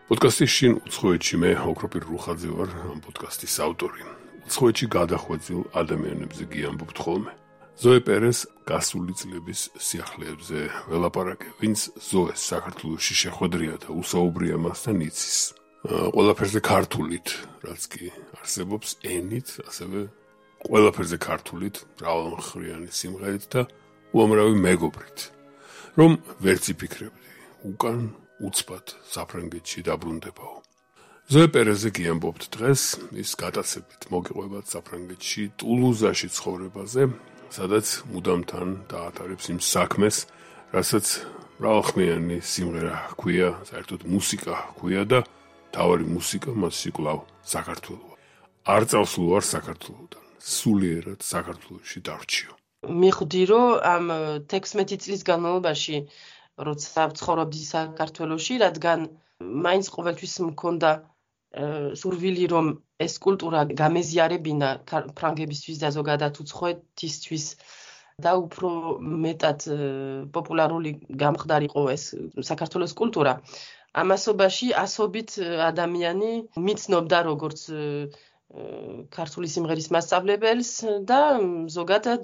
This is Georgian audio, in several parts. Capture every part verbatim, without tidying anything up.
Podcastis შინ უცხოეთში მე ოქროპირ რუხაძე ვარ, ამ პოდკასტის ავტორი. უცხოეთში გადახვეწილ ადამიანებზე გიამბობთ ხოლმე. ზოე პერეს გასული წლების სიახლეებზე ველაპარაკე, ვინც ზოეს საქართველოში შეხვედრია და უსაუბრია მასთან იცის. ყველაფერზე ქართულით, რაც კი არსებობს ენით, ასევე ყველაფერზე ქართულით, მრავალმხრივი სიმღერით და უამრავი მეგობრით. რომ ვერც იფიქრებდი, უკან უცბად საფრანგეთში დაბრუნდებაო. ზოე პერეზე გიამბობთ დღეს, ის გატაცებით მოგიყვებათ საფრანგეთში, ტულუზაში ცხოვრებაზე, სადაც მუდამთან დაატარებს იმ საქმეს, რასაც მრავალხმიანი სიმღერა ჰქვია, საერთოდ მუსიკა ჰქვია და თავარი მუსიკა მასში კვლავ საქართველოა. არ წავსულვარ საქართველოდან, სულიერად საქართველოში დავრჩიო. მივხვდი, რომ ამ თექვსმეტი წლის განმავლობაში როცა ვცხოვრობდი საქართველოში, რადგან მაინც ყოველთვის მქონდა სურვილი, რომ ეს კულტურა გამეზიარებინა ფრანგებისთვის და ზოგადად უცხოეთისთვის და უფრო მეტად პოპულარული გამხდარიყო ეს საქართველოს კულტურა. ამასობაში ასობით ადამიანი მიცნობდა როგორც ქართული სიმღერის მასწავლებელს და ზოგადად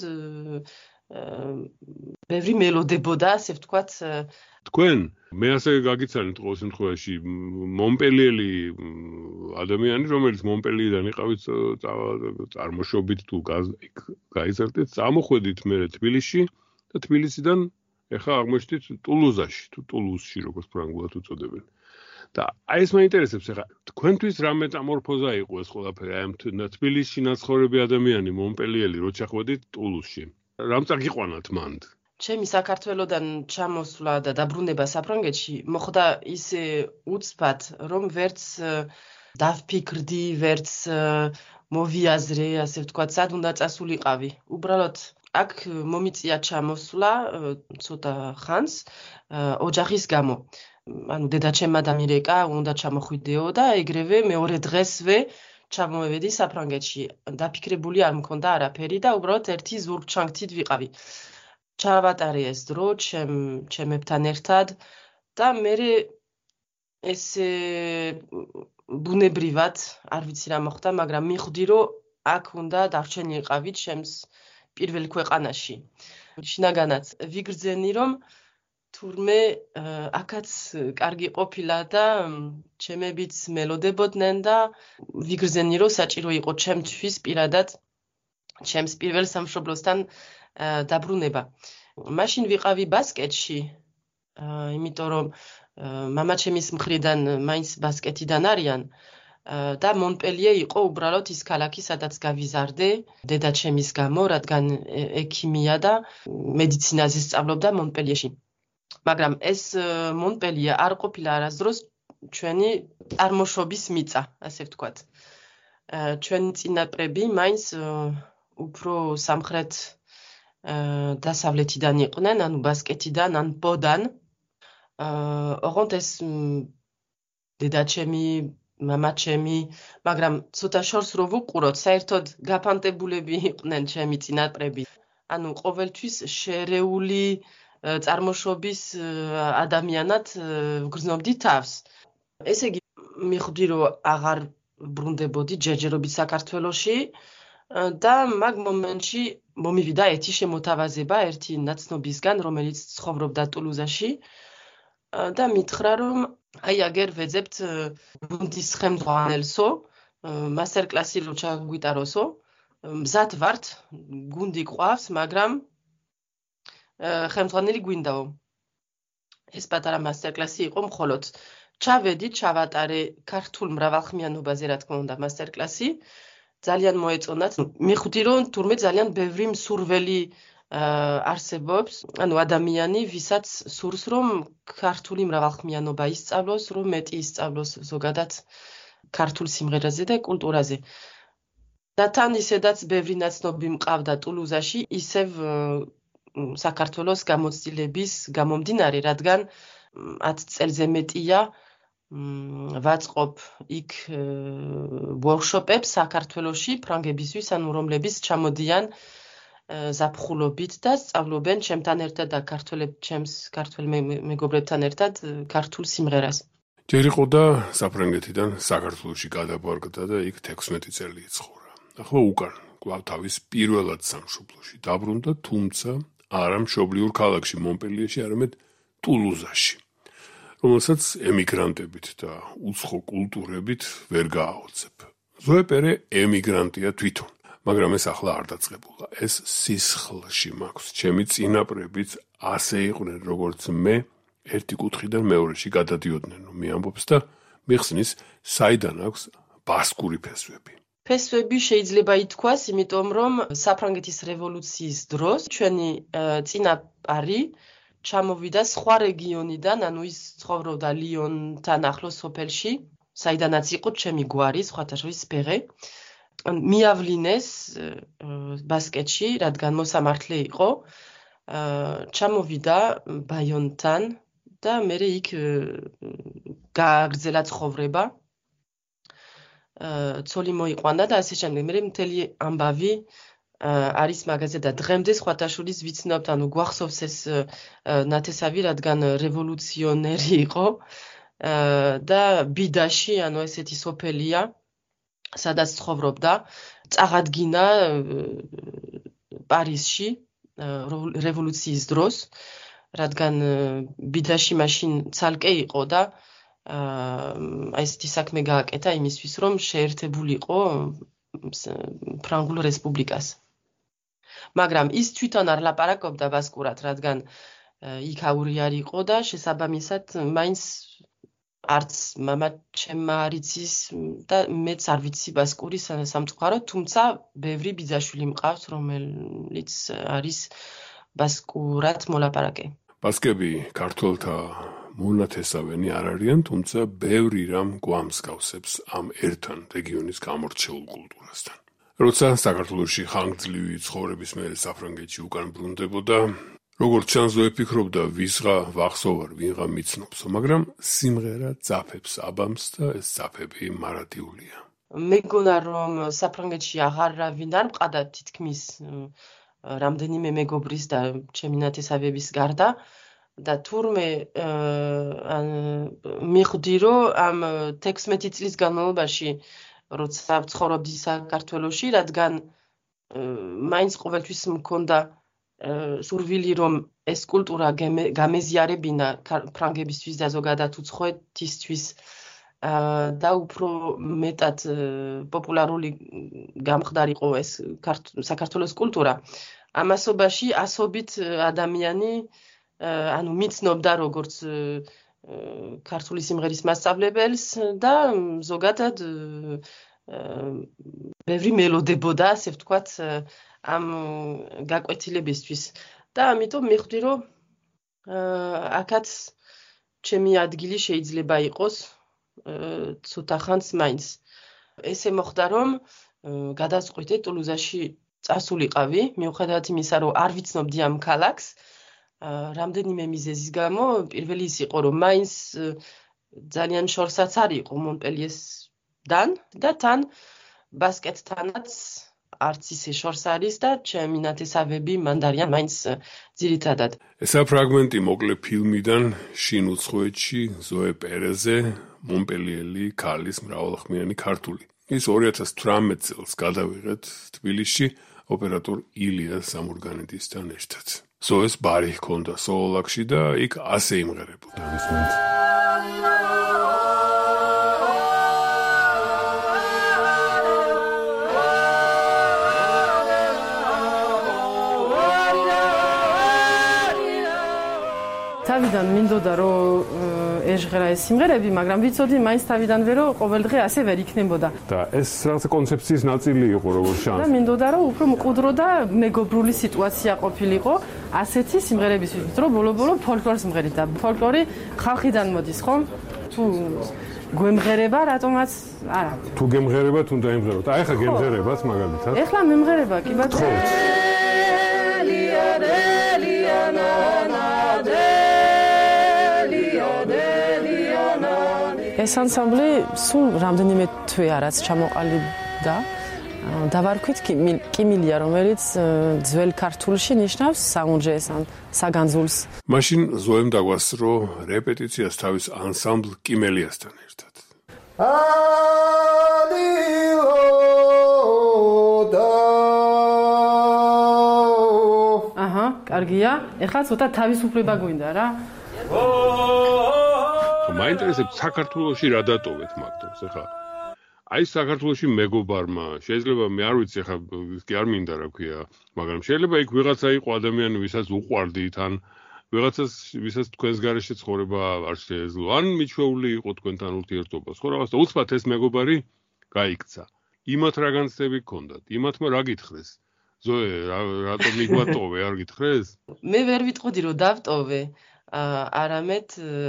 ბევრი მელოდებოდა, ასე ვთქვათ. თქვენ მე ასე გაგიცანით ყოველ შემთხვევაში მონპელიელი ადამიანი, რომელიც მონპელიიდან იყავით წარმოშობით თუ გაიზარდეთ, წამოხვედით მე თბილისში და თბილისიდან ეხლა აღმოჩნდით ტულუზაში, თუ ტულუსში, როგორც ფრანგულად უწოდებენ. და აი ეს მაინტერესებს, ეხლა თქვენთვის რა მეტამორფოზა იყო ეს ყველაფერი, აი ამ თბილისში ნაცხოვრები ადამიანი მონპელიელი რო ჩახვედით ტულუსში. რამ წაგიყვანათ მანდ? ჩემი საქართველოდან ჩამოსვლა და დაბრუნება საფრანგეთში მოხდა ისე უცბად, რომ ვერც დავფიქრდი, ვერც მოვიაზრე, ასე ვთქვათ, სად უნდა წასულიყავი. უბრალოდ აქ მომიწია ჩამოსვლა ცოტა ხანს ოჯახის გამო. ანუ დედაჩემმა და მირეკა უნდა ჩამოხვიდეო და ეგრევე მეორე დღესვე ჩამოვედი საფრანგეთში. დაფიქრებული არ მქონდა არაფერი და უბრალოდ ერთი ზურგჩანქთით ვიყავი. ჩავატარე ეს დრო ჩემ ჩემებთან ერთად და მე ესე ბუნებრივად, არ ვიცი რა მოხდა, მაგრამ მივხვდი, რომ აქ უნდა დარჩენილიყავი ჩემს პირველ ქვეყანაში. შინაგანაც ვიგრძენი, რომ თურმე აქაც კარგი ყოფილა და ჩემებიც მელოდებოდნენ და ვიგრძენი, რომ საჭირო იყო ჩემთვის პირადად ჩემს პირველ სამშობლოსთან დაბრუნება. მაშინ ვიყავი ბასკეთში, იმიტომ რომ მამაჩემის მხრიდან მაინც ბასკეთიდან არიან და მონპელიე იყო უბრალოდ ის ქალაქი, სადაც გავიზარდე დედაჩემის გამო, რადგან ექიმია და მედიცინაზე სწავლობდა მონპელიეში. მაგრამ ეს მონპელიე არ ყოფილა არასდროს ჩვენი წარმოშობის მიწა, ასე ვთქვათ. ჩვენი წინაპრები მაინც უფრო სამხრეთ დასავლეთიდან იყვნენ, ანუ ბასკეთიდან, ან პოდან. ოღონდ ეს დედაჩემი, მამაჩემი, მაგრამ ცოტა შორს რო ვუყუროთ, საერთოდ გაფანტებულები იყვნენ ჩემი წინაპრები. ანუ ყოველთვის შერეული წარმოშობის ადამიანად ვგრძნობდი თავს. ესე იგი, მივხვდი, რომ აღარ ბრუნდებოდი ჯერჯერობით საქართველოში და მაგ მომენტში მომივიდა ერთი შემოთავაზება ერთი ნაცნობისგან, რომელიც ცხოვრობდა ტულუზაში და მითხრა, რომ აი აგერ ვეძებთ გუნდის ხელმძღვანელსო, მასტერკლასი რო ჩაგვიტაროსო, მზად ვართ, გუნდი ყავს, მაგრამ ხელმძღვანელი გვინდაო. ეს პატარა მასტერკლასი იყო მხოლოდ. ჩავედი, ჩავატარე ქართულ მრავალხმიანობაზე, რა თქმა უნდა, მასტერკლასი. ძალიან მოეწონათ. მივხვდი, რომ თურმე ძალიან ბევრი მსურველი არსებობს, ანუ ადამიანი, ვისაც სურს, რომ ქართული მრავალხმიანობა ისწავლოს, რომ მეტი ისწავლოს ზოგადად ქართულ სიმღერაზე და კულტურაზე. და თან ისედაც ბევრი ნაცნობი მყავდა ტულუზაში, ისევ საქართველოს გამოცდილების გამომდინარე, რადგან ათ წელზე მეტია ვაწყობ იქ ვორქშოპებს საქართველოში ფრანგებისთვის, ანუ რომლებიც ჩამოდიან ზაფხულობით და სწავლობენ ჩემთან ერთად და ქართველებს ჩემს ქართველ მეგობრებთან ერთად ქართულ სიმღერას. ჯერ იყო და საფრანგეთიდან საქართველოში გადაბარგდა და იქ თექვსმეტი წელი იცხოვრა. ახლა უკან კვლავ თავის პირველად სამშობლოში დაბრუნდა, თუმცა არა მშობლიურ ქალაქში მონპელიეში, არამედ ტულუზაში, რომელსაც ემიგრანტებით და უცხო კულტურებით ვერ გააოცებ. ზოე პერე ემიგრანტია თვითონ, მაგრამ ეს ახლა არ დაწყებულა. ეს სისხლში მაქვს. ჩემი წინაპრებიც ასე იყვნენ, როგორც მე, ერთი კუთხიდან მეორეში გადადიოდნენ, მე ამბობს და მიხსნის, საიდან აქვს ბასკური ფესვები. ფესვები შეიძლება ითქვას, იმიტომ რომ საფრანგეთის რევოლუციის დროს ჩვენი წინაპარი ჩამოვიდა სხვა რეგიონიდან, ანუ ის ცხოვრობდა ლიონთან ახლოს სოფელში, საიდანაც იყო ჩემი გვარი, სხვათა შორის ბეღე. მიავლინეს ბასკეთში, რადგან მოსამართლე იყო, ჩამოვიდა ბაიონთან და მერე იქ გააგრძელა ცხოვრება. ცოლი მოიყვანა და ასე შემდეგ. მერე მთელი ამბავი არის მაგაზე და დღემდე სხვათა შორის ვიცნობთ, ანუ გვახსოვს ეს ნათესავი, რადგან რევოლუციონერი იყო და ბიდაში, ანუ ესეთი სოფელია, სადაც ცხოვრობდა, წაღადგინა პარიზში რევოლუციის დროს, რადგან ბიდაში მაშინ ცალკე იყო და აი ესეთი საქმე გააკეთა იმისთვის, რომ შეერთებულიყო ფრანგულ რესპუბლიკას. მაგრამ ის თვითონ არ ლაპარაკობდა ბასკურად, რადგან იქ აური არ იყო და შესაბამისად მაინც არც მამა ჩემმა არ იცის და მეც არ ვიცი ბასკური სამწუხაროდ, თუმცა ბევრი ბიძაშვილი მყავს, რომელიც არის ბასკურად მოლაპარაკე. ბასკები ქართველთა მონათესავენი არ არიან, თუმცა ბევრი რამ გვამსგავსებს ამ ერთან რეგიონის გამორჩეულ კულტურასთან. როცა საქართველოში ხანგრძლივი ცხოვრების მერე საფრანგეთში უკან ბრუნდებოდა, როგორც ჩანს, ზოე ფიქრობდა, ვისღა ვახსოვარ, ვინღა მიცნობსო, მაგრამ სიმღერა ძაფებს აბამს და ეს ძაფები მარადიულია. მეგონა რომ საფრანგეთში აღარავინ არ მყავდა თითქმის რამდენიმე მეგობრის და ჩემი ნათესავების გარდა და თურმე მივხვდი, რომ ამ თექვსმეტი წლის განმავლობაში, როცა ვცხოვრობდი საქართველოში, რადგან მაინც ყოველთვის მქონდა სურვილი, რომ ეს კულტურა გამეზიარებინა ფრანგებისთვის და ზოგადად უცხოეთისთვის და უფრო მეტად პოპულარული გამხდარიყო ეს საქართველოს კულტურა. ამასობაში ასობით ადამიანი ანუ მიცნობდა როგორც ქართული სიმღერის მასწავლებელს და ზოგადად ბევრი მელოდებოდა, ასე ვთქვათ, ამ გაკვეთილებისთვის. და ამიტომ მივხვდი, რომ აქაც ჩემი ადგილი შეიძლება იყოს ცოტა ხანს მაინც. ესე მოხდა, რომ გადავწყვიტე ტულუზაში წასულიყავი, მიუხედავად იმისა, რომ არ ვიცნობდი ამ ქალაქს, რამდენიმე მიზეზის გამო, პირველი ის იყო, რომ მაინც ძალიან შორსაც არ იყო მონპელიესთან და თან ბასკეთთანაც არც ისე შორს არის და ჩემი ნათესავები მანდ არიან მაინც ძირითადად. ესა ფრაგმენტი მოკლე ფილმიდან შინ უცხოეთში ზოე პერეზე, მონპელიელი ქალის მრავალხმიანი ქართული. ის ორი ათას თვრამეტ წელს გადავიღეთ თბილისში ოპერატორ ილია სამურგანიდისთან ერთად. ზოეს ბარი ჰქონდა სოოლაკში და იქ ასე იმღერებოდა. თავიდან მინდოდა რომ ეჟღერა ეს სიმღერები, მაგრამ ვიცოდი მაინც თავიდანვე რომ ყოველ დღე ასე ვერ იქნებოდა. და ეს რაღაცა კონცეფციის ნაწილი იყო როგორც შანსი. და მინდოდა რომ უფრო მკვდრო და მეგობრული სიტუაცია ყოფილიყო ასეთი სიმღერებისთვის, რომ ბოლო-ბოლო ფოლკლორ სიმღერით და ფოლკლორი ხალხიდან მოდის, ხო? თუ გვემღერება რატომაც არა. თუ გემღერება, თუ დაემღეროთ. აი ხა გემღერებაც მაგალითად. ეხლა მემღერება კი ბატონო. ეს ანსამბლი სულ რამდენიმე თვე არაც ჩამოყალიბდა. დავარქვით კიმილია, რომელიც ძველ ქართულში ნიშნავს საუნჯეს ან საგანძულს. მაშინ ზოემ დაგვასწრო რეპეტიციას თავის ანსამბლ კიმელიასთან ერთად. აჰა, კარგია. ეხლა ცოტა თავისუფლება გვინდა რა. მაინტერესებს საქართველოში რა დატოვეთ მაგდროს ეხლა. აი საქართველოში მეგობარმა შეიძლება მე არ ვიცი ხა კი არ მინდა რა ქვია მაგრამ შეიძლება იქ ვიღაცა იყო ადამიანი ვისაც უყვარდით ან ვიღაცას ვისაც თქვენს გარეშე ცხოვრება არ შეეძლო ან მიჩვეული იყო თქვენთან ურთიერთობას ხო რაღაც და უცბად ეს მეგობარი გაიქცა იმათ რა განცდები გქონდათ იმათმა რა გითხრეს ზოე რატომ მიგვატოვე არ გითხრეს მე ვერ ვიტყოდი რომ დავტოვე არამედ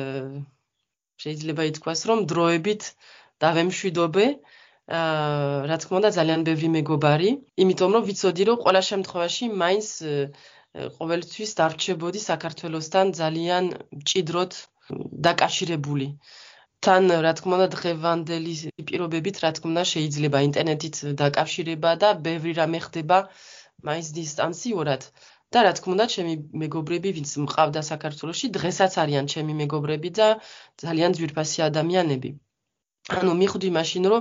შეიძლება ითქვას რომ დროებით დავემშვიდობე აა რა თქმა უნდა ძალიან ბევრი მეგობარი იმიტომ რომ ვიცოდი რომ ყველა შემთხვევაში მაინც ყოველთვის დარჩებოდი საქართველოსთან ძალიან მჭიდროდ დაკავშირებული თან რა თქმა უნდა დღევანდელი პირობებით რა თქმა უნდა შეიძლება ინტერნეტით დაკავშირება და ბევრი რამე ხდება მაინც დისტანციურად და რა თქმა უნდა ჩემი მეგობრები ვინც მყავდა საქართველოში დღესაც არიან ჩემი მეგობრები და ძალიან ძვირფასი ადამიანები ანუ მივხვდი მაშინ რომ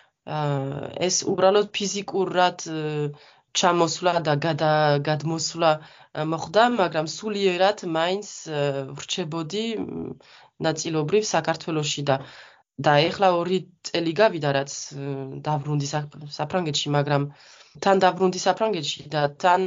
ეს უბრალოდ ფიზიკურად ჩამოსვლა და გადმოსვლა მოხდა, მაგრამ სულიერად მაინც ვრჩებოდი ნაწილობრივ საქართველოში და და ეხლა ორი წელი გავიდა რაც დაბრუნდი საფრანგეთში, მაგრამ თან დაბრუნდი საფრანგეთში და თან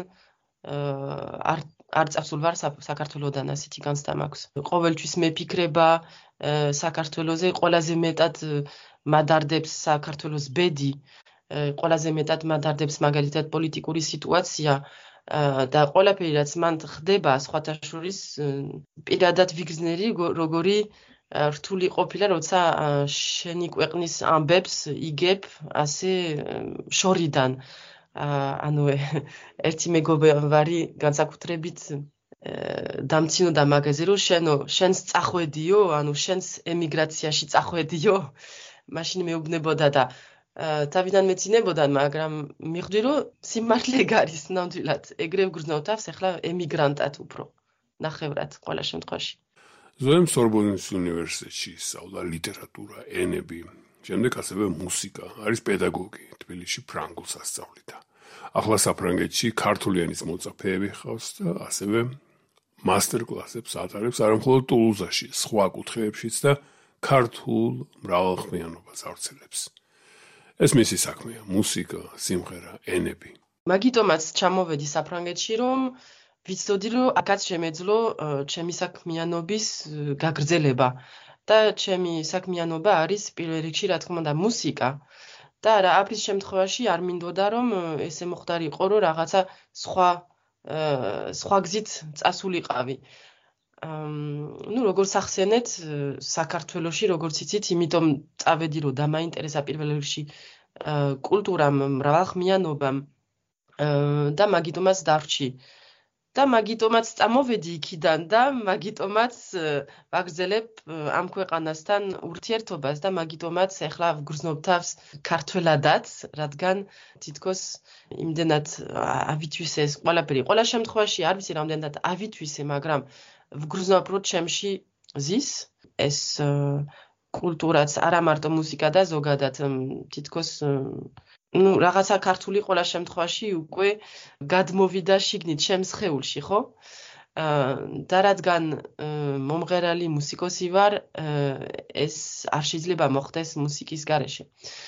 არ არ წავსულ ვარ საქართველოდან ასეთი განცდა მაქვს. ყოველთვის მეფიქრება საქართველოზე ყველაზე მეტად მადარდებს საქართველოს ბედი, ყველაზე მეტად მადარდებს მაგალითად პოლიტიკური სიტუაცია და ყველაფერი რაც მან ხდება სხვათა შორის პირადად ვიგრძნერი როგორი რთული ყოფილა როცა შენი ქვეყნის ამბებს იგებ ასე შორიდან ანუ ერთი მეგობარი განსაკუთრებით დამცინოდა მაგაზე რომ შენო შენს წახვედიო ანუ შენს ემიგრაციაში წახვედიო მაშინ მეუბნებოდა და თავიდან მეცინებოდა მაგრამ მივხვდი რომ სიმართლე გარის ნამდვილად ეგრე ვგრძნო თავს ახლა ემიგრანტად უფრო ნახევრად ყველა შემთხვევაში ზოემ სორბონის უნივერსიტეტში სწავლა ლიტერატურა ენები შემდეგ ასევე მუსიკა არის პედაგოგი თბილისში ფრანგულს ასწავლიდა ახლა საფრანგეთში ქართულიანის მოწაფეები ხავს და ასევე მასტერ-კლასებს ატარებს არამხოლოდ ტულუზაში სხვა კუთხეებშიც და ქართულ მრავალხმიანობას ავრცელებს ეს მისი საქმეა მუსიკა სიმღერა ენები მაგიტომაც ჩამოვედი საფრანგეთში რომ ვიცოდი რომ აქაც შემეძლო ჩემი საქმიანობის გაგრძელება და ჩემი საქმიანობა არის პირველ რიგში რა თქმა უნდა მუსიკა და რა აფრის შემთხვევაში არ მინდოდა რომ ესე მოხდარიყო რომ რაღაცა სხვა სხვა გზით წასულიყავი ну როგორ სახსენეთ საქართველოში როგორც იცით იმიტომ წავედი რომ დამაინტერესა პირველ რიგში კულტურამ მრავალხმიანობამ და მაგიტომაც დარჩი და მაგიტომაც წამოვედი იქიდან და მაგიტომაც ვაგრძელებ ამ ქვეყანასთან ურთიერთობას და მაგიტომაც ახლა ვგრძნობ თავს ქართველადაც, რადგან თითქოს იმდენად ავითვისე ეს ყველაფერი. ყველა შემთხვევაში არ ვიცი რამდენად ავითვისე, მაგრამ ვგრძნობ რომ ჩემში ზის ეს კულტურაც არა მარტო მუსიკა და ზოგადად თითქოს ну რაღაცა ქართული ყველა შემთხვევაში უკვე გადმოვიდა შიგნით ჩემს ხეულში, ხო? და რადგან მომღერალი მუსიკოსი ვარ, ეს არ შეიძლება მოხდეს მუსიკის გარეშე.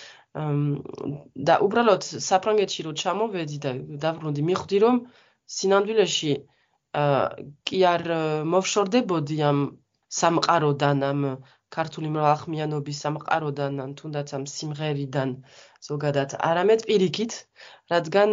და უბრალოდ საფრანგეთში რო ჩამოვედი და დავრუნდი, მივხვდი რომ სინამდვილეში კი არ მოვშორდებოდი ამ სამყაროდან, ამ ქართული მრავალხმიანობის სამყაროდან, ან თუნდაც ამ სიმღერიდან ზოგადად, არამედ პირიქით, რადგან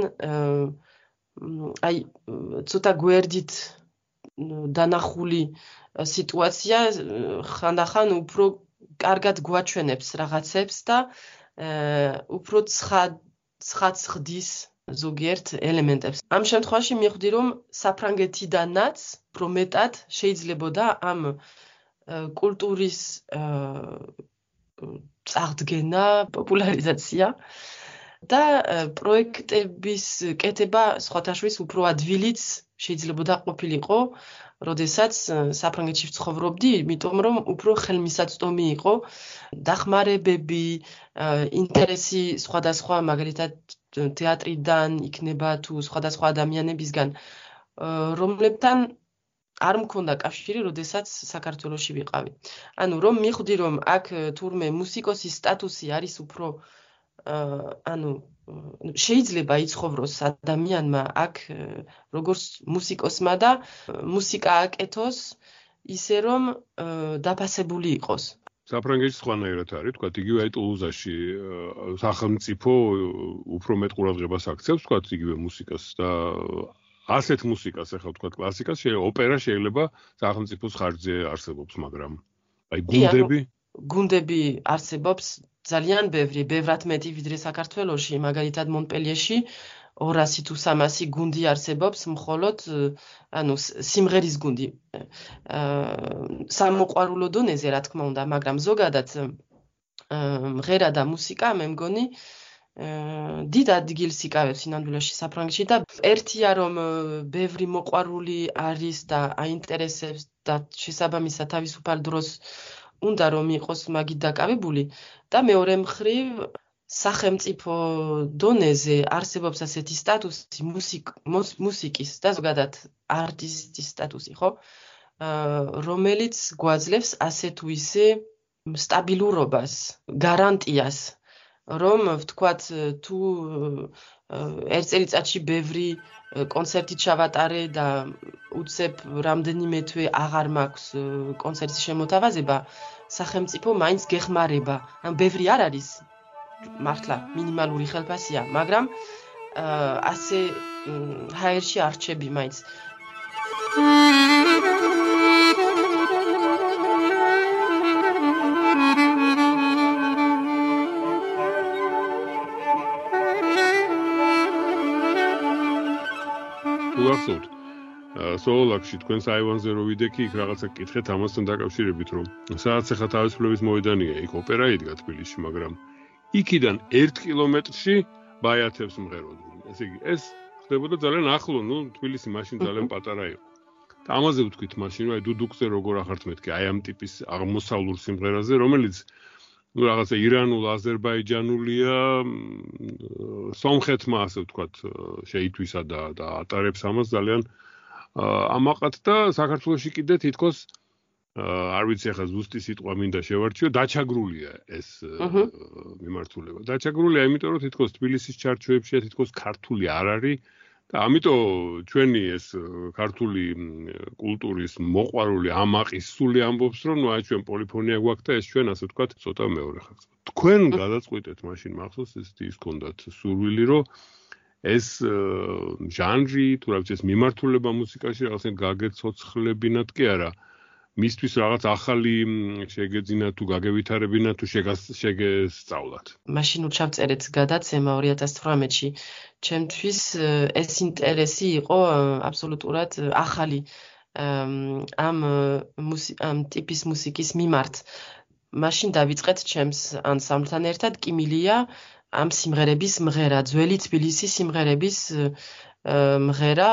აი ცოტა გვერდით დანახული სიტუაცია ხანდახან უფრო კარგად გვაჩვენებს რაღაცებს და უფრო ცხადს ხდის ზოგიერთ ელემენტებს. ამ შემთხვევაში მივხვდი რომ საფრანგეთიდანაც უფრო მეტად შეიძლებოდა ამ კულტურის წარდგენა, პოპულარიზაცია და პროექტების კეთება სხვათა შორის უფრო ადვილიც შეიძლებოდა ყოფილიყო, როდესაც საფრანგეთში ვცხოვრობდი, იმიტომ რომ უფრო ხელმისაწვდომი იყო დახმარებები, ინტერესი სხვადასხვა, მაგალითად თეატრიდან იქნება თუ სხვადასხვა ადამიანებისგან, რომლებთან არ მქონდა კავშირი, როდესაც საქართველოში ვიყავი. ანუ რომ მივხვდი, რომ აქ თურმე მუსიკოსის სტატუსი არის უფრო ანუ შეიძლება იცხოვროს ადამიანმა აქ როგორც მუსიკოსმა და მუსიკა აკეთოს ისე რომ დაფასებული იყოს. საფრანგეთში სხვანაირად არის, თქვა, იგივე აი ტულუზაში სახელმწიფო უფრო მეტ ყურადღებას აქცევს, თქვა, იგივე მუსიკას და ასეთ მუსიკას, ახლა თქვა კლასიკას, ოპერა შეიძლება სახელმწიფოს ხარჯზე არსებობს, მაგრამ აი გუნდები გუნდები არსებობს ძალიან ბევრი, ბევრად მეტი ვიდრე საქართველოში, მაგალითად მონპელიეში ორასი თუ სამასი გუნდი არსებობს, მხოლოდ ანუ სიმღერის გუნდი. სამოყვარულო დონეზე, რა თქმა უნდა, მაგრამ ზოგადად მღერა და მუსიკა, მე მგონი, დიდ ადგილს იკავებს სინამდვილეში საფრანგეთში და ერთია რომ ბევრი მოყვარული არის და აინტერესებს და შესაბამისად თავისუფალ დროს უნდა რომ იყოს მაგით დაკავებული და მეორე მხრივ სახელმწიფო დონეზე არსებობს ასეთი სტატუსი მუსიკის და ზოგადად არტისტის სტატუსი, ხო? რომელიც გვაძლევს ასე თუ ისე სტაბილურობას, გარანტიას, რომ ვთქვათ თუ ერთ წელიწადში ბევრი კონცერტი ჩავატარე და უცებ რამდენიმე თვე აღარ მაქვს კონცერტის შემოთავაზება, სახელმწიფო მაინც გეხმარება. ან ბევრი არ არის, მართლა მინიმალური ხელფასია, მაგრამ ასე ჰაერში არ რჩები მაინც. გახსოვთ სოლოლაკში თქვენს აივანზე რო ვიდექი, იქ რაღაცა კითხეთ ამასთან დაკავშირებით, რომ სადაც ახლა თავისუფლების მოედანია, იქ ოპერა იდგა თბილისში, მაგრამ იქიდან ერთ კილომეტრში ბაიათებს მღეროდნენ. ესე იგი, ეს ხდებოდა ძალიან ახლო, ნუ თბილისი მაშინ ძალიან პატარა იყო. და ამაზე ვთქვით მაშინ, რომ აი დუდუკზე როგორ ახართ მეთქი, აი ამ ტიპის აღმოსავლურ სიმღერაზე, რომელიც ну რაღაცა ირანულ, აზერბაიჯანულია, სომხეთმა ასე ვთქვათ, შეითვისა და და ატარებს ამას ძალიან ამაყად და საქართველოში კიდე თითქოს არ ვიცი ახლა ზუსტი სიტყვა მინდა შევარჩიო, დაჩაგრულია ეს მიმართულება. დაჩაგრულია, იმიტომ რომ თითქოს თბილისის ჩარჩოებშია თითქოს ქართული არ არის და ამიტომ ჩვენი ეს ქართული კულტურის მოყვარული ამაყის სული ამბობს, რომ ნუ აი ჩვენ პოლიფონია გვაქვს და ეს ჩვენ ასე ვთქვათ, ცოტა მეორე ხალხს. თქვენ გადაწყვიტეთ მაშინ მახსოვს ეს ის გქონდათ სურვილი, რომ ეს ჟანრი, თუ რა ვიცი, ეს მიმართულება მუსიკაში რაღაცა გაგეცოცხლებინათ კი არა, მისთვის რაღაც ახალი შეგეძინათ თუ გაგევითარებინათ თუ შეგესწავლათ. მაშინ უჩავწერეთ გადაცემა ორი ათას თვრამეტში. ჩემთვის ეს ინტერესი იყო აბსოლუტურად ახალი ამ ამ ტიპის მუსიკის მიმართ. მაშინ დავიწყეთ ჩემს ანსამბლთან ერთად კიმილია ამ სიმღერების მღერა, ძველი თბილისის სიმღერების მღერა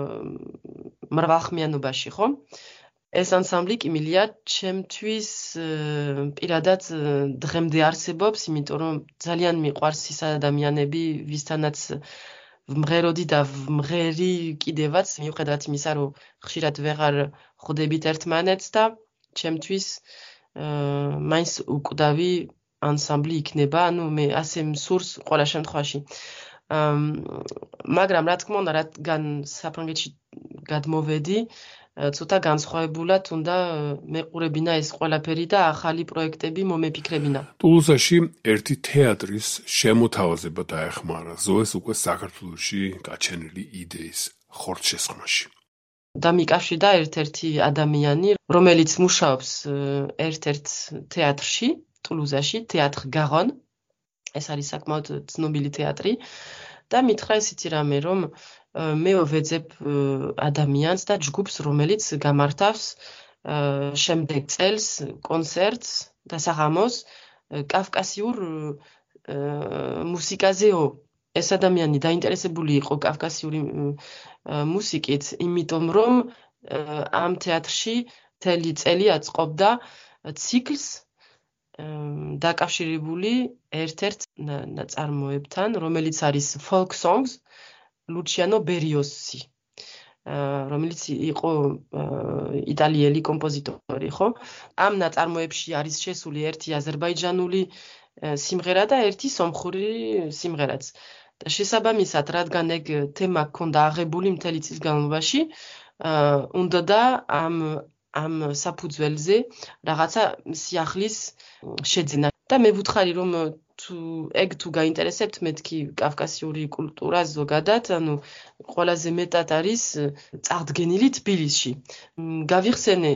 მრავალხმიანობაში, ხო? ეს ანსამბლი კიმილია ჩემთვის პირადად დღემდე არსებობს, იმიტომ რომ ძალიან მიყვარს ის ადამიანები, ვისთანაც ვმღეროდი და ვმღერი კიდევაც, მიუხედავად იმისა, რომ ხშირად ვეღარ ხვდებით ერთმანეთს და ჩემთვის მაინც უკვდავი ანსამბლი იქნება, ანუ მე ასე მსურს ყველა შემთხვევაში. მაგრამ რა თქმა უნდა, რადგან საფრანგეთში გადმოვედი, ცოტა განსხვავებულად უნდა მეყურებინა ეს ყველაფერი და ახალი პროექტები მომეფიქრებინა. ტულუზაში ერთი თეატრის შემოთავაზება დაეხმარა ზოეს უკვე საქართველოში გაჩენილი იდეის ხორცშესხმაში. დამიკავშირდა ერთ-ერთი ადამიანი, რომელიც მუშაობს ერთ-ერთ თეატრში, ტულუზაში, თეატრ გარონ. ეს არის საკმაოდ ცნობილი თეატრი და მითხრა ისეთი რამე, რომ მე ვეძებ ადამიანს და ჯგუფს, რომელიც გამართავს შემდეგ წელს კონცერტს და საღამოს კავკასიურ მუსიკაზეო ეს ადამიანი დაინტერესებული იყო კავკასიური მუსიკით, იმიტომ რომ ამ თეატრში მთელი წელი აწყობდა ციკლს დაკავშირებული ერთ-ერთ ნაწარმოებთან, რომელიც არის folk songs, ლუჩიანო ბერიოსი, რომელიც იყო იტალიელი კომპოზიტორი, ხო? ამ ნაწარმოებში არის შესული ერთი აზერბაიჯანული სიმღერა და ერთი სომხური სიმღერაც. და შესაბამისად, რადგან ეგ თემა ჰქონდა აღებული მთელი წლის განმავლობაში, უნდა და ამ ამ საფუძველზე რაღაცა სიახლის შეძენა. და მე ვუთხარი, რომ თუ ეგ თუ გაინტერესებთ მეთქი კავკასიური კულტურა ზოგადად, ანუ ყველაზე მეტად არის წარდგენილი თბილისში. გავიხსენე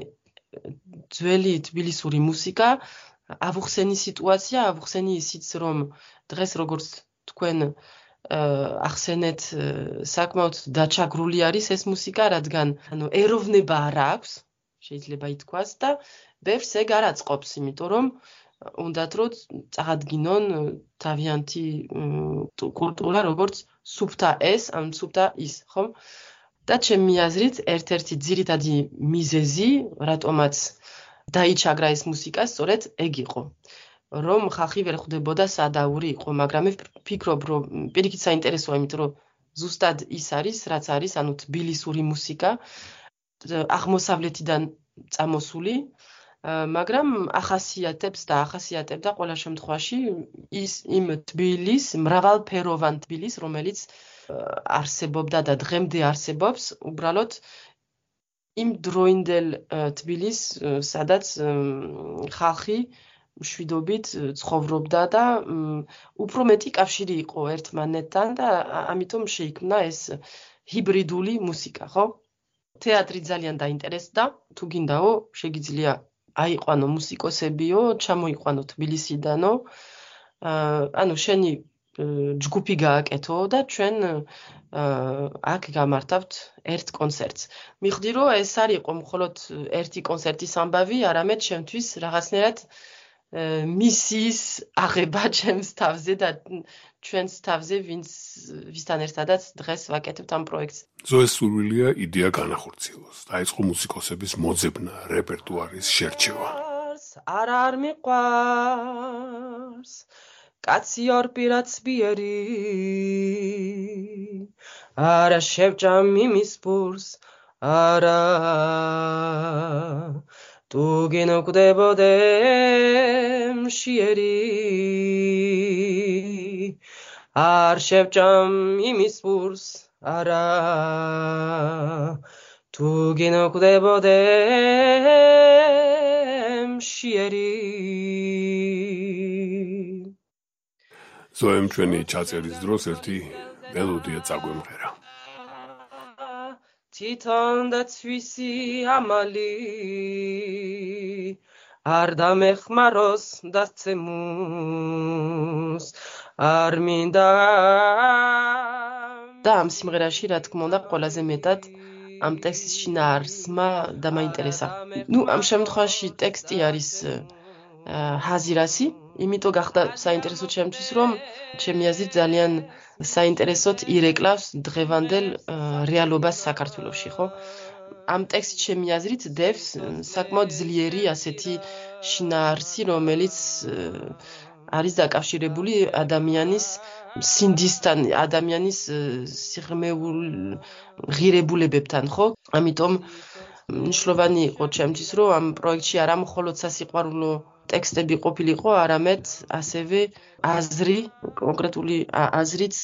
ძველი თბილისური მუსიკა, ავუხსენი სიტუაცია, ავუხსენი ისიც, რომ დღეს როგორც თქვენ ახსენეთ, საკმაოდ დაჩაგრული არის ეს მუსიკა, რადგან ანუ ეროვნება არ აქვს, შეიძლება ითქვას და ბევრს ეგ არ აწყობს, იმიტომ რომ უნდათ რომ წაღადგინონ თავიანთი კულტურა, როგორც სუფთა ეს, ან სუფთა ის, ხო? და ჩემი აზრით, ერთ-ერთი ძირითადი მიზეზი, რატომაც დაიჩაგრა ეს მუსიკა, სწორედ ეგ იყო. რომ ხალხი ვერ ხვდებოდა სადაური იყო, მაგრამ მე ვფიქრობ, რომ პირიქით საინტერესოა, იმიტომ რომ ზუსტად ის არის, რაც არის, ანუ თბილისური მუსიკა, აღმოსავლეთიდან წამოსული, მაგრამ ახასიათებს და ახასიათებდა ყველა შემთხვევაში ის იმ თბილის, მრავალფეროვან თბილის, რომელიც არსებობდა და დღემდე არსებობს, უბრალოდ იმ დროინდელ თბილის, სადაც ხალხი მშვიდობით ცხოვრობდა და უფრო მეტი კავშირი იყო ერთმანეთთან და ამიტომ შეიქმნა ეს ჰიბრიდული მუსიკა, ხო? თეატრი ძალიან დაინტერესდა, თუ გინდაო, შეგიძლია აიყვანო მუსიკოსებიო, ჩამოიყვანო თბილისიდანო, ანუ შენი ჯგუფი გააკეთო და ჩვენ აქ გამართავთ ერთ კონცერტს. მიხდი, რომ ეს არ იყო მხოლოდ ერთი კონცერტის ამბავი, არამედ ჩემთვის რაღაცნაირად მისიის აღება ჩემს თავზე და ჩვენს თავზე, ვინც ვისთან ერთადაც დღეს ვაკეთებთ ამ პროექტს. ზოეს სურვილია იდეა განახორციელოს. დაიწყო მუსიკოსების მოძებნა, რეპერტუარის შერჩევა. არ არ მიყვარს, კაცი ორ პირაცბიერი, არა შევჭამ იმის პურს, არა თუ გინოკვდებოდე მშიერი, არ შევჭამ იმის პურს, არა თუ გინოკვდებოდე მშიერი. ზოემ ჩვენი ჩაწერის დროს ერთი მელოდია წაგვემღერა. თვითონ და ცვისი ამალი არ დამეხმაროს დასცემოს არ მინდა. და ამ სიმღერაში, რა თქმა უნდა, ყველაზე მეტად ამ ტექსტის შინაარსმა დამაინტერესა. ნუ ამ შემთხვევაში ტექსტი არის ჰაზირასი, იმიტომ გახდა საინტერესო ჩემთვის, რომ ჩემი აზრით ძალიან საინტერესოდ ირეკლავს დღევანდელ რეალობას საქართველოში, ხო? ამ ტექსტი ჩემი აზრით დევს საკმაოდ ძლიერი ასეთი შინაარსი, რომელიც არის დაკავშირებული ადამიანის სინდისთან, ადამიანის სიღრმეულ ღირებულებებთან, ხო? ამიტომ მნიშვნელოვანი იყო ჩემთვის, რომ ამ პროექტში არა მხოლოდ სასიყვარულო ტექსტები ყოფილიყო, არამედ ასევე აზრი, კონკრეტული აზრიც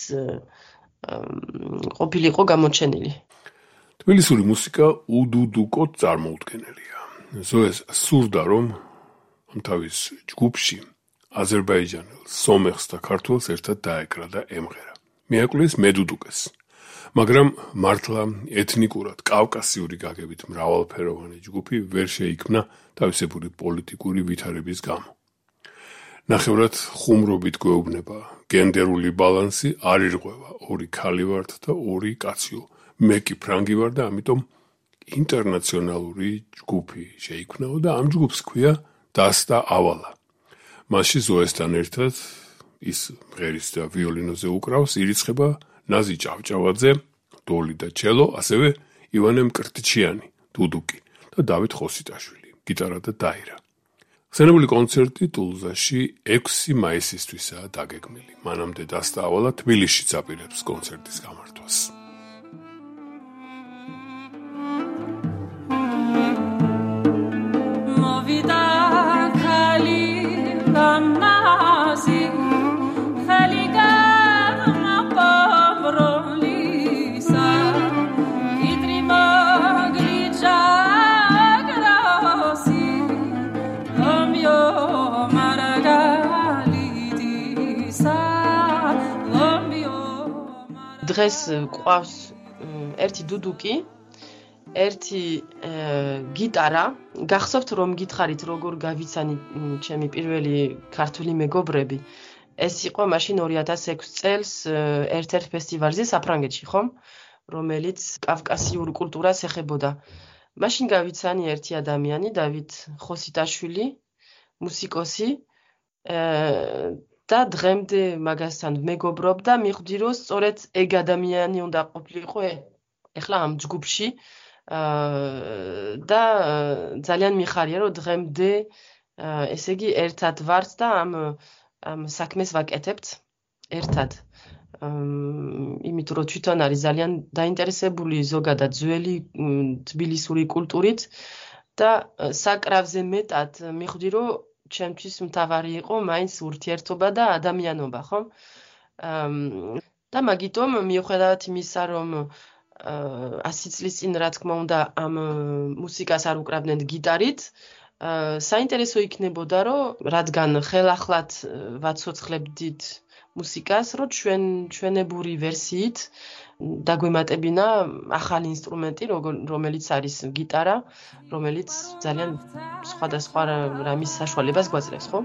ყოფილიყო გამოჩენილი. თბილისური მუსიკა უდუდუკოდ წარმოუდგენელია. ზოეს სურდა, რომ ამ თავის ჯგუფში აზერბაიჯანელ, სომეხს და ქართველს ერთად დაეკრა და ემღერა. მიაკვლიეს მედუდუკეს. მაგრამ მართლა ეთნიკურად კავკასიური გაგებით მრავალფეროვანი ჯგუფი ვერ შეიქმნა თავისებური პოლიტიკური ვითარების გამო. ნახევრად ხუმრობით გვეუბნება, გენდერული ბალანსი არ ირღვევა, ორი ქალი ვართ და ორი კაციო. მე კი ფრანგი ვარ და ამიტომ ინტერნაციონალური ჯგუფი შეიქმნაო და ამ ჯგუფს ქვია დასტა ავალა. მასში ზოესთან ერთად ის მღერის და ვიოლინოზე უკრავს, ირიცხება ნაზი ჭავჭავაძე, დოლი და ჩელო, ასევე ივანე მკრტიჩიანი, დუდუკი და დავით ხოსიტაშვილი, გიტარა და დაირა. ხსენებული კონცერტი ტულუზაში ექვსი მაისისთვისაა დაგეგმილი. მანამდე დასწავლა თბილისშიც აპირებს კონცერტის გამართვას. დღეს ყავს ერთი დუდუკი, ერთი გიტარა. გახსოვთ რომ გითხარით როგორ გავიცანი ჩემი პირველი ქართული მეგობრები. ეს იყო მაშინ ორი ათას ექვსი წელს ერთ-ერთ ფესტივალზე საფრანგეთში, ხომ? რომელიც კავკასიურ კულტურას ეხებოდა. მაშინ გავიცანი ერთი ადამიანი, დავით ხოსიტაშვილი, მუსიკოსი. და დღემდე მაგასთან მეგობრობ და მიხვდი რომ სწორედ ეგ ადამიანი უნდა ყოფილიყო ეხლა ამ ჯგუფში და ძალიან მიხარია რომ დღემდე ესე იგი ერთად ვართ და ამ ამ საქმეს ვაკეთებთ ერთად. იმიტომ რომ თვითონ არის ძალიან დაინტერესებული ზოგადად ძველი თბილისური კულტურით და საკრავზე მეტად მიხვდი რომ ჩემთვის მთავარი იყო მაინც ურთიერთობა და ადამიანობა, ხო? და მაგიტომ მიუხედავად იმისა, რომ ასი წლის წინ რა თქმა უნდა ამ მუსიკას არ უკრავდნენ გიტარით, საინტერესო იქნებოდა, რომ რადგან ხელახლად ვაცოცხლებდით მუსიკას, რომ ჩვენ ჩვენებური ვერსიით დაგვემატებინა ახალი ინსტრუმენტი, რომელიც არის გიტარა, რომელიც ძალიან სხვადასხვა რამის საშუალებას გვაძლევს, ხო?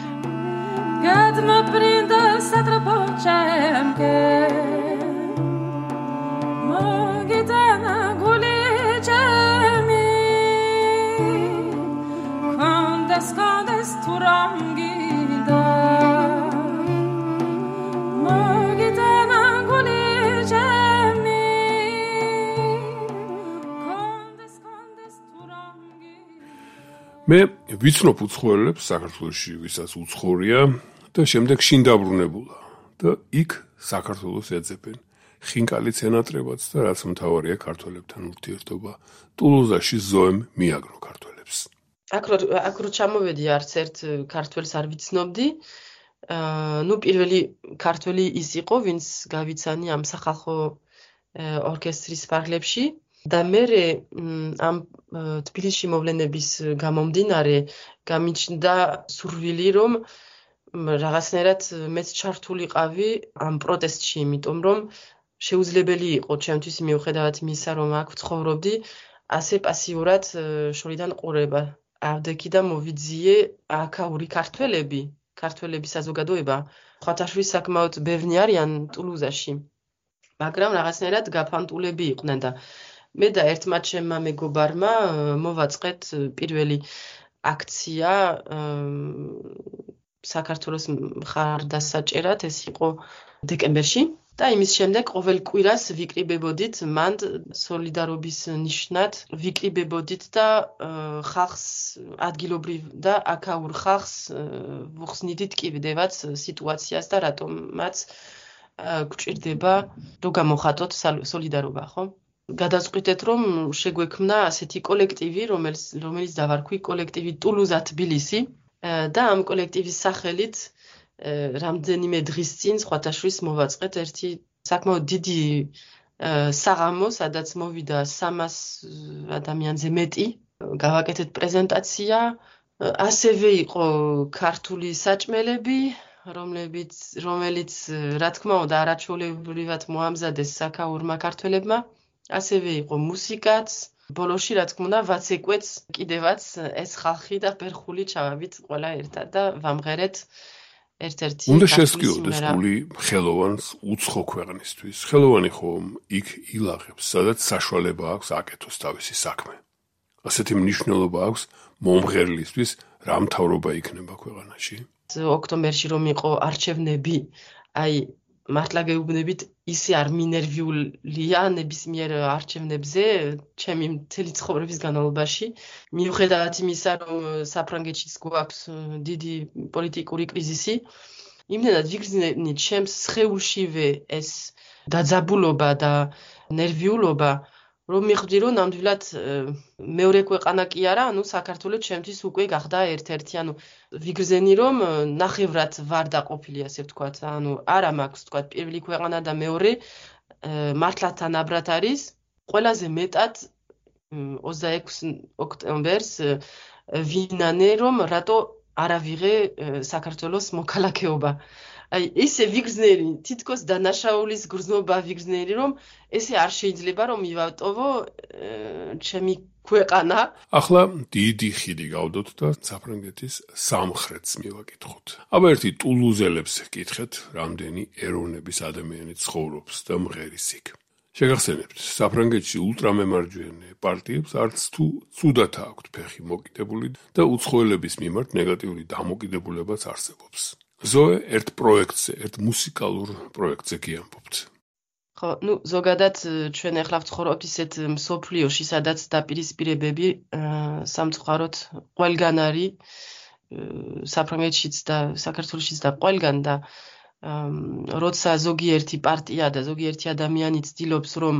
მე ვიცნობ უცხოელებს საქართველოში, ვისაც უცხორია და შემდეგ შინ დაბრუნებულა და იქ საქართველოს ეძებენ. ხინკალიც ენატრებაც და რაც მთავარია ქართველებთან ურთიერთობა. ტულუზაში ზოემ მიაგნო ქართველებს. აქ აქ რო ჩამოვედი არც ერთ ქართველს არ ვიცნობდი. ნუ პირველი ქართველი ის იყო, ვინც გავიცანი ამ სახალხო ორკესტრის ფარგლებში. და მე ამ თბილისში მოვლენების გამომდინარე გამიჩნდა სურვილი რომ რაღაცნაირად მეც ჩართულიყავი ამ პროტესტში, იმიტომ რომ შეუძლებელი იყო ჩემთვის მიუხედავად იმისა, რომ აქ ვცხოვრობდი, ასე პასიურად შორიდან ყურება. ავდექი და მოვიძიე აქაური ქართველები, ქართველების საზოგადოება, ხათაშვის საკმაოდ ბევრი არიან ტულუზაში. მაგრამ რაღაცნაირად გაფანტულები იყვნენ და მე და ერთმა ჩემმა მეგობარმა მოვაწყეთ პირველი აქცია საქართველოს მხარდასაჭერად, ეს იყო დეკემბერში და იმის შემდეგ ყოველ კვირას ვიკრიბებოდით მანდ სოლიდარობის ნიშნად, ვიკრიბებოდით და ხალხს ადგილობრივ და აქაურ ხალხს ვუხსნიდით კიდევაც სიტუაციას და რატომაც გვჭირდება რომ გამოხატოთ სოლიდარობა, ხო? გადაწყვიტეთ რომ შეგვექმნა ასეთი კოლექტივი, რომელიც რომელიც დავარქვი კოლექტივი ტულუზა თბილისი და ამ კოლექტივის სახელით რამდენიმე დღის წინ სხვათაშორის მოვაწყეთ ერთი საკმაოდ დიდი საღამო, სადაც მოვიდა სამას ადამიანზე მეტი. გავაკეთეთ პრეზენტაცია, ასევე იყო ქართული საჭმელები, რომლებიც რომელიც რა თქმა უნდა არაჩვეულებრივად მოამზადეს საქაურმა ქართველებმა. ასევე იყო მუსიკაც, ბოლოში რა თქმა უნდა ვაცეკვეთ კიდევაც ეს ხალხი და ფერხული ჩავავით ყველა ერთად და ვამღერეთ ერთ-ერთი უნდა შესკიოდეს გული ხელოვანს უცხო ქვეყნისთვის. ხელოვანი ხომ იქ ილაღებს, სადაც საშუალება აქვს აკეთოს თავისი საქმე. ასეთი მნიშვნელობა აქვს მომღერლისთვის, რა მთავრობა იქნება ქვეყანაში. ოქტომბერში რომ იყო არჩევნები, აი მართლა გეუბნებით, ისე არ მინერვიულია ნებისმიერ არჩევნებზე, ჩემი მთელი ცხოვრების განმავლობაში. მიუხედავად იმისა, რომ საფრანგეთშიც გვაქვს დიდი პოლიტიკური კრიზისი, იმდენად ვიგრძნით ჩემს სხეულშივე ეს დაძაბულობა და ნერვიულობა, რომ მივხვდი, რომ ნამდვილად მეორე ქვეყანა კი არა, ანუ საქართველო ჩემთვის უკვე გახდა ერთ-ერთი, ანუ ვიგრძენი, რომ ნახევრად ვარ დაყოფილი, ასე ვთქვათ, ანუ არა მაქვს, ვთქვათ, პირველი ქვეყანა და მეორე, მართლა თანაბრად არის, ყველაზე მეტად ოცდაექვსი ოქტომბერს ვინანე, რომ რატო არ ავიღე საქართველოს მოქალაქეობა. აი, ესე ვიგრძნერი, თითქოს დანაშაულის გრძნობა ვიგრძნერი, რომ ესე არ შეიძლება, რომ მივატოვო ჩემი ქვეყანა. ახლა დიდი ხიდი გავდოთ და საფრანგეთის სამხრეთს მივაკითხოთ. აბა ერთი ტულუზელებს კითხეთ, რამდენი ეროვნების ადამიანი ცხოვრობს და მღერის იქ. შეგახსენებთ, საფრანგეთში ულტრამემარჯვენე პარტიებს არც თუ ცუდად აქვთ ფეხი მოკიდებული და უცხოელების მიმართ ნეგატიური დამოკიდებულებაც არსებობს. ზოე ერთ პროექტზე, ერთ მუსიკალურ პროექტზე გიამბობთ. ხო, ну, ზოგადად ჩვენ ახლა ვცხოვრობთ ისეთ მსოფლიოში, სადაც დაპირისპირებები სამწუხაროდ ყველგან არის, საფრანგეთშიც და საქართველოშიც და ყველგან და როცა ზოგიერთი პარტია და ზოგიერთი ადამიანი ცდილობს, რომ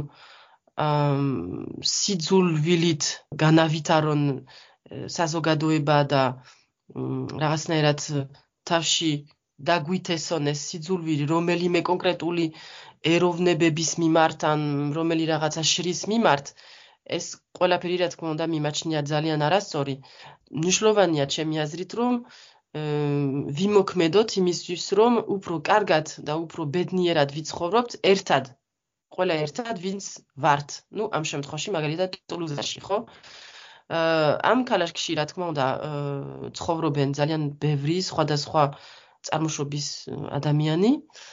სიძულვილით განავითარონ საზოგადოება და რაღაცნაირად თავში დაგვითესონ ეს სიძულვილი რომელიმე კონკრეტული ეროვნებების მიმართ ან რომელი რაღაცა შრის მიმართ, ეს ყველაფერი რა თქმა უნდა მიმაჩნია ძალიან არასწორი. მნიშვნელოვანია ჩემი აზრით, რომ ვიმოქმედოთ იმისთვის, რომ უფრო კარგად და უფრო ბედნიერად ვიცხოვრობთ ერთად. ყველა ერთად ვინც ვართ. ну, ამ შემთხვევაში მაგალითად ტულუზაში, ხო? ამ ქალაქში რა თქმა უნდა ცხოვრობენ ძალიან ბევრი სხვადასხვა წარმოშობის ადამიანი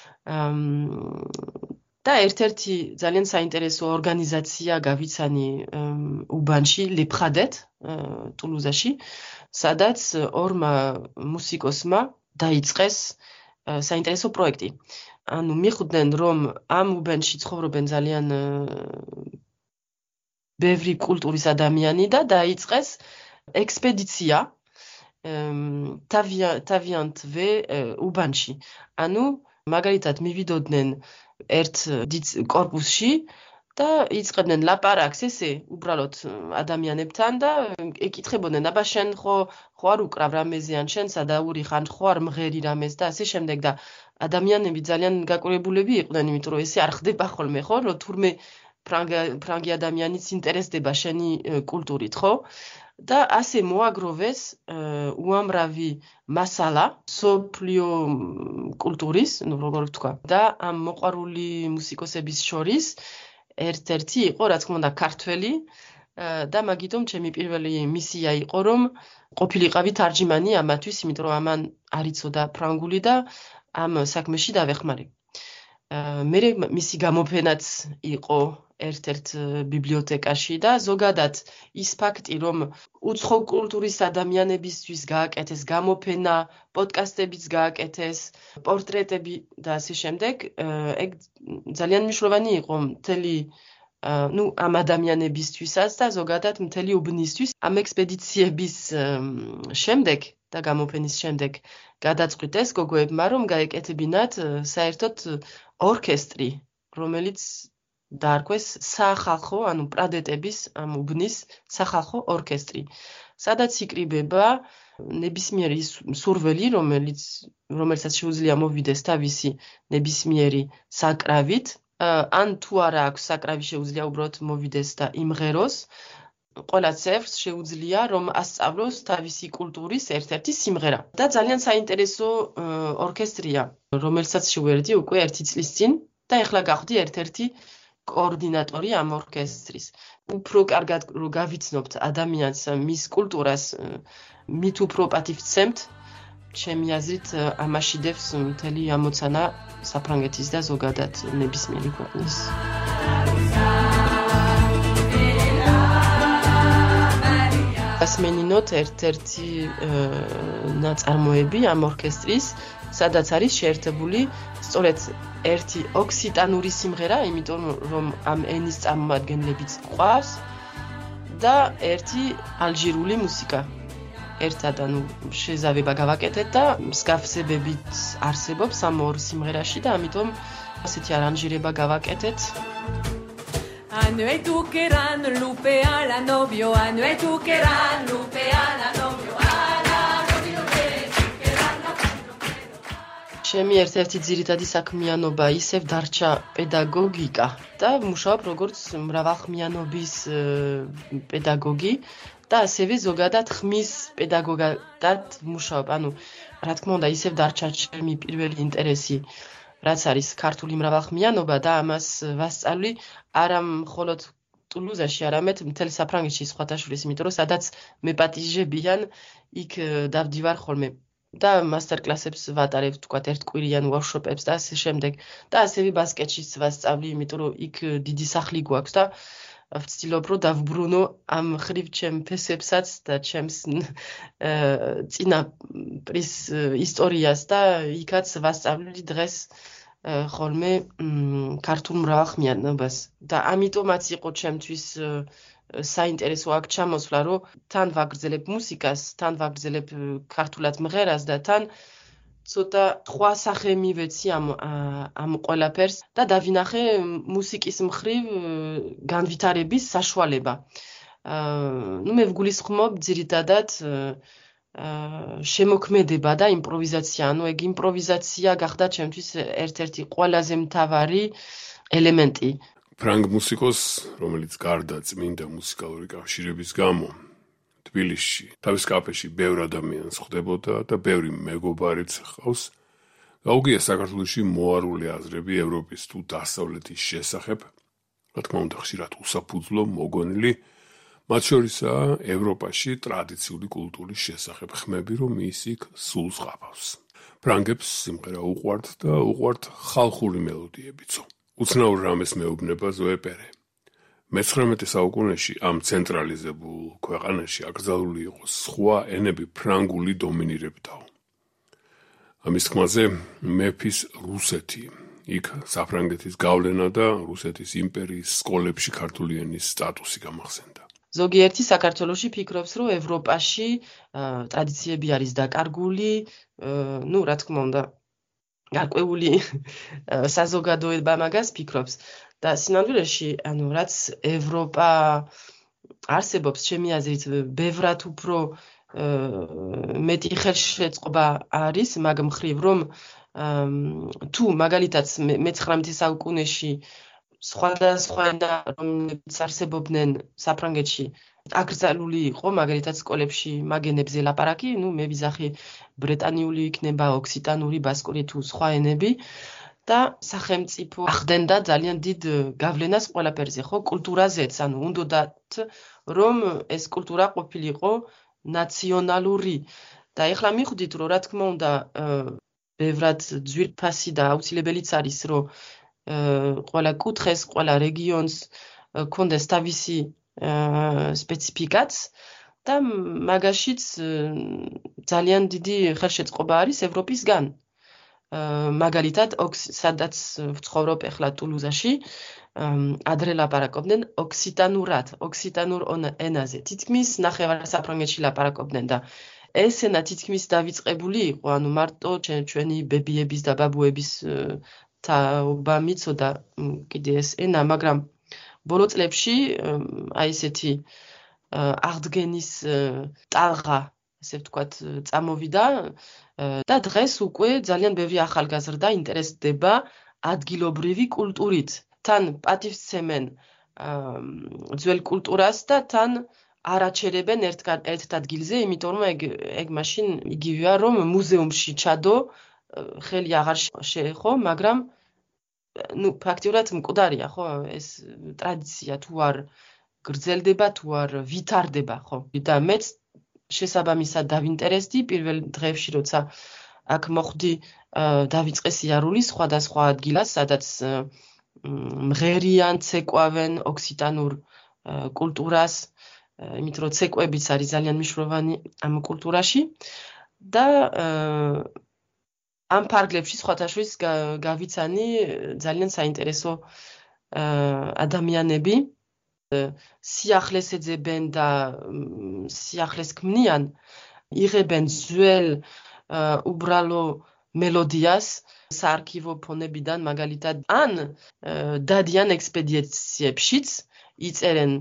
და ერთ-ერთი ძალიან საინტერესო ორგანიზაცია გავიცანი უბანში, ლებხადეთ, ტულუზაში, სადაც ორმა მუსიკოსმა დაიწყეს საინტერესო პროექტი. ანუ მიხვდნენ, რომ ამ უბანში ცხოვრობენ ძალიან ბევრი კულტურის ადამიანი და დაიწყეს ექსპედიცია თავიანთვე უბანში. ანუ მაგალითად მივიდოდნენ ერთ დიდ კორპუსში და იწყებდნენ ლაპარაკს ესე უბრალოდ ადამიანებთან და ეკითხებოდნენ, აბა შენ ხო ხო არ უკრავ რამეზე ან შენ სადაური ხარ, ხო არ მღერი რამეს და ასე შემდეგ და ადამიანები ძალიან გაკურებულები იყვნენ, იმიტომ რომ ესე არ ხდება ხოლმე, ხო, რომ თურმე ფრანგი ადამიანიც ინტერესდება შენი კულტურით, ხო? და ასე მოაგროვეს უამრავი მასალა სოფლიო კულტურის, ну, როგორ ვთქვა, და ამ მოყვარული მუსიკოსების შორის ერთ-ერთი იყო, რა თქმა უნდა, ქართველი და მაგიტომ ჩემი პირველი მისია იყო, რომ ყოფილიყავი თარჯიმანი ამათვის, იმიტომ რომ ამან არ იცოდა ფრანგული და ამ საქმეში დავეხმარი. მე მისი გამოფენაც იყო ერთ-ერთ ბიბლიოთეკაში და ზოგადად ის ფაქტი, რომ უცხო კულტურის ადამიანებისთვის გააკეთეს გამოფენა, პოდკასტებიც გააკეთეს, პორტრეტები და ასე შემდეგ, ეგ ძალიან მნიშვნელოვანი იყო მთელი ну, ამ ადამიანებისთვისაც და ზოგადად მთელი უბნისთვის. ამ ექსპედიციების შემდეგ და გამოფენის შემდეგ გადაწყვიტეს ეს გოგოებმა, რომ გაეკეთებინათ საერთოდ ორკესტრი, რომელიც დაარქვეს სახალხო, ანუ პრადეტების ამ უბნის სახალხო ორკესტრი, სადაც იკრიბება ნებისმიერი მსურველი, რომელიც რომელსაც შეუძლია მოვიდეს თავისი ნებისმიერი საკრავით, ან თუ არა აქვს საკრავი შეუძლია უბრალოდ მოვიდეს და იმღეროს, ყველა წევრს შეუძლია რომ ასწავლოს თავისი კულტურის ერთ-ერთი სიმღერა. და ძალიან საინტერესო ორკესტრია, რომელსაც შევერდი უკვე ერთი წლის წინ და ეხლა გავხდი ერთ-ერთი კოორდინატორი ამ ორკესტრის. უფრო კარგად რო გავიცნობთ ადამიანს, მის კულტურას, მით უფრო პატივცემთ, ჩემი აზრით ამაში დევს მთელი ამოცანა საფრანგეთის და ზოგადად ნებისმიერი ქვეყნის. გავასმენინოთ ერთ-ერთი ნაწარმოები ამ ორკესტრის, სადაც არის შეერთებული სწორედ ერთი ოქსიტანური სიმღერა, იმიტომ რომ ამ ენის წარმომადგენლებიც ყავს და ერთი ალჟირული მუსიკა. ერთად ანუ შეზავება გავაკეთეთ და მსგავსებებით არსებობს ამ ორ სიმღერაში და ამიტომ ასეთი არანჟირება გავაკეთეთ. Ano e tu que ran lupe a la novio, ano e tu que ran lupe a la novio, a la novio que ran la novio. ჩემი ერთ-ერთი ძირითადი საქმიანობა ისევ დარჩა პედაგოგიკა და მუშაობ როგორც მრავალხმიანობის პედაგოგი და ასევე ზოგადად ხმის პედაგოგად მუშაობ. ანუ რა თქმა უნდა ისევ დარჩა ჩემი პირველი ინტერესი რაც არის ქართული მრავალხმიანობა და ამას ვასწავლი არა მხოლოდ ტულუზაში, არამედ მთელ საფრანგეთში სხვათაშორის, იმიტომ რომ სადაც მეპატიჟებიან, იქ დავდივარ ხოლმე და მასტერ-კლასებს ვატარებ, თქვათ, ერთკვირიან ვორქშოპებს და ასე შემდეგ. და ასევე ბასკეთშიც ვასწავლი, იმიტომ რომ იქ დიდი სახლი გვაქვს და ვცდილობ რომ დავბრუნო ამ ხრივ ჩემ ფესებსაც და ჩემს წინაპრის ისტორიას და იქაც ვასწავლი დღეს ხოლმე ქართულ მრავალხმიანობას და ამიტომაც იყო ჩემთვის საინტერესო აქ ჩამოსვლა, რომ თან ვაგრძელებ მუსიკას, თან ვაგრძელებ ქართულად მღერას და თან ცოტა სხვა სახე მივეცი ამ ამ ყველაფერს და დავინახე მუსიკის მხრივ განვითარების საშუალება. ნუ მე ვგულისხმობ ძირითადად შემოქმედება და იმპროვიზაცია. ანუ ეგ იმპროვიზაცია გახდა ჩემთვის ერთ-ერთი ყველაზე მთავარი ელემენტი. ფრანგ მუსიკოს, რომელიც გარდა წმინდა მუსიკალური კავშირების გამო თბილისში, თავის კაფეში ბევრ ადამიანს ხვდებოდა და ბევრი მეგობარიც ჰყავს, გაუგია საქართველოში მოარული აზრები ევროპის თუ დასავლეთის შესახებ, რა თქმა უნდა ხშირად უსაფუძვლო, მოგონილი, მათ შორისაა ევროპაში ტრადიციული კულტურის შესახებ ხმები, რომ ის იქ სულს ყავს. ფრანგებს სიმღერა უყვართ და უყვართ ხალხური მელოდიებიცო. უცნაურ რამეს მეუბნება ზოე პერე. მეცხრამეტე საუკუნეში ამ ცენტრალიზებულ ქვეყანაში აკრძალული იყო სხვა ენები ფრანგული დომინირებდაო. ამის თქმაზე მეფის რუსეთი, იქ საფრანგეთის გავლენა და რუსეთის იმპერიის სკოლებში ქართული ენის სტატუსი გამახსენდა. ზოგიერთი საქართველოში ფიქრობს, რომ ევროპაში ტრადიციები არის დაკარგული, ну, რა თქმა უნდა, გარკვეული საზოგადოება მაგას ფიქრობს. და სინამდვილეში, ანუ რაც ევროპა არსებობს, ჩემი აზრით, ბევრად უფრო მეტი ხელშეწყობა არის მაგ მხრივ, რომ თუ მაგალითად მეცხრამეტე საუკუნეში სხვადასხვა ენა, რომლებიც არსებობდნენ საფრანგეთში, აკრძალული იყო, მაგალითად სკოლებში მაგენებზე ლაპარაკი, ну, მე ვიზახი ბრეტანიული იქნება, ოქსიტანური, ბასკური თუ სხვა ენები. და სახელმწიფო ახდენდა ძალიან დიდ გავლენას ყველაფერზე, ხო, კულტურაზეც, ანუ უნდათ რომ ეს კულტურა ყოფილიყო ნაციონალური. და ეხლა მივხვდით, რომ რა თქმა უნდა, ბევრად ძვირფასი და აუცილებელიც არის, რომ ყველა კუთხეს, ყველა რეგიონს კონდეს თავისი სპეციფიკაც და მაგაშიც ძალიან დიდი ხელშეწყობა არის ევროპისგან. მაგალითად, სადაც ვცხოვრობ ეხლა ტულუზაში, ადრე ლაპარაკობდნენ ოქსიტანურად, ოქსიტანურ ენაზე. თითქმის ნახევარ საფრანგეთში ლაპარაკობდნენ და ეს ენა თითქმის დავიწყებული იყო, ანუ მარტო ჩვენი ბებიების და ბაბუების თაობა მიცოდა კიდე ეს ენა, მაგრამ ბოლო წლებში აი ესეთი აღდგენის ტალღა, ესე ვთქვათ, წამოვიდა და დღეს უკვე ძალიან ბევრი ახალგაზრდა ინტერესდება ადგილობრივი კულტურით. თან პატივსცემენ ძველ კულტურას და თან არაჩერებენ ერთ ადგილზე, იმიტომ რომ ეგ ეგ მაშინ იგივეა, რომ მუზეუმში ჩადო, ხელი აღარ შეეხო, მაგრამ ну, ფაქტიურად მკვდარია, ხო, ეს ტრადიცია თუ არ გრძელდება, თუ არ ვითარდება, ხო. და მეც შესაბამისად დავინტერესდი პირველ დღეებში, როცა აქ მოხვდი, დავიწყე სიარული სხვადასხვა ადგილას, სადაც მღერიან, ცეკვავენ ოქსიტანურ კულტურას იმით რომ ცეკვებიც არის ძალიან მნიშვნელოვანი ამ კულტურაში და ამ ფარგლებში სხვათაშორის გავიცანი ძალიან საინტერესო ადამიანები სიახლეს ეძებენ და სიახლეს ქმნიან, იღებენ ძველ უბრალო მელოდიას საარქივო ფონებიდან მაგალითად ან დადიან ექსპედიციებშიც, იწერენ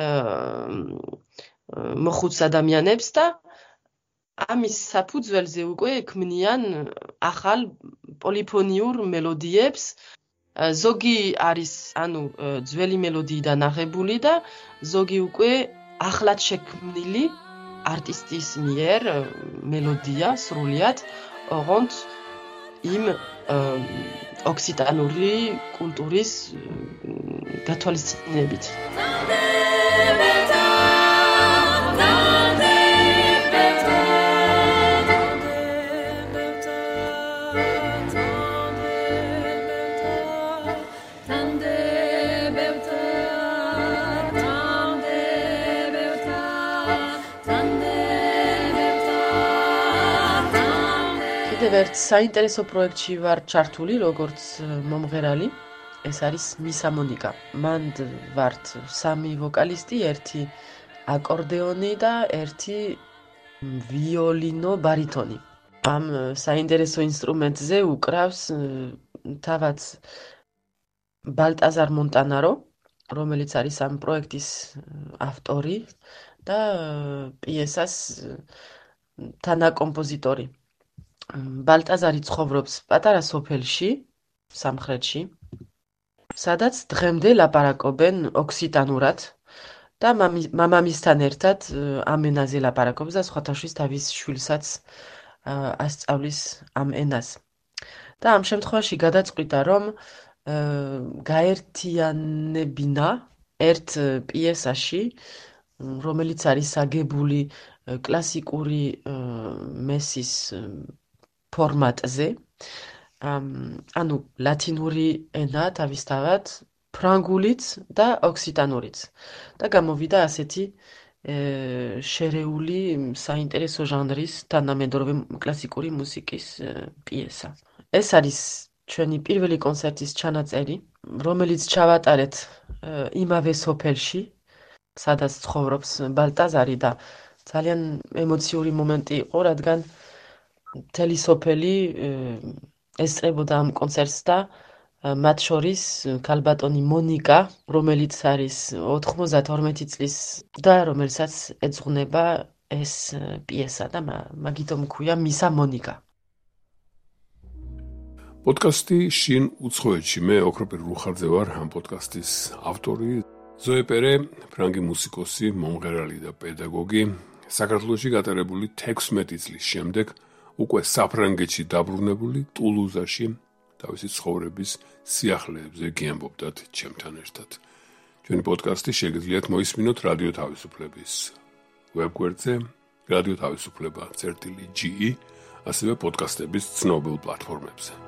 მოხუც ადამიანებს და ამის საფუძველზე უკვე ქმნიან ახალ პოლიფონიურ მელოდიებს. ზოგი არის ანუ ძველი მელოდიიდან აღებული და ზოგი უკვე ახლად შექმნილი არტისტის მიერ მელოდია სრულიად, ოღონდ იმ ოქსიტანური კულტურის გათვალისწინებით. ერთ საინტერესო პროექტში ვარ ჩართული, როგორც მომღერალი, ეს არის მისა მონიკა. მან ვართ სამი ვოკალისტი, ერთი აკორდეონი და ერთი ვიოლინო ბარიტონი. ამ საინტერესო ინსტრუმენტზე უკრავს თავად ბალტაზარ მონტანარო, რომელიც არის ამ პროექტის ავტორი და პიესას თანაკომპოზიტორი. ბალტაზარი ცხოვრობს პატარა სოფელში, სამხრეთში, სადაც დღემდე ლაპარაკობენ ოქსიტანურად და მამამისთან ერთად ამ ენაზე ლაპარაკობს და სხვათაშორის თავის შვილსაც ასწავლის ამ ენას. და ამ შემთხვევაში გადაწყვიტა, რომ გაერთიანებინა ერთ პიესაში, რომელიც არის აგებული კლასიკური მესის ფორმატზე, ანუ ლათინური ენა თავისთავად, ფრანგულიც და ოქსიტანურიც. და გამოვიდა ასეთი შერეული საინტერესო ჟანრის თანამედროვე კლასიკური მუსიკის პიესა. ეს არის ჩვენი პირველი კონცერტის ჩანაწერი, რომელიც ჩავატარეთ იმავე სოფელში, სადაც ცხოვრობს ბალტაზარი და ძალიან ემოციური მომენტი იყო, რადგან მთელი სოფელი ესწრებოდა ამ კონცერტს და მათ შორის ქალბატონი მონიკა, რომელიც არის ოთხმოცდათორმეტი წლის და რომელსაც ეძღვნება ეს პიესა და მაგითო მქვია მისა მონიკა. პოდკასტი შინ უცხოეთში, მე ოქროპირ რუხაძე ვარ, ამ პოდკასტის ავტორი. ზოე პერე, ფრანგი მუსიკოსი, მომღერალი და პედაგოგი, საქართველოში გატარებული თექვსმეტი წლის შემდეგ უკვე საფრანგეთში დაბრუნებული ტულუზაში თავისი ცხოვრების სიახლეებზე გიამბობდათ ჩემთან ერთად. ჩვენი პოდკასტი შეგიძლიათ მოისმინოთ რადიო თავისუფლების ვებგვერდზე, რადიო თავისუფლება წერტილი ჯი ი, ასევე პოდკასტების ცნობილ პლატფორმებზე.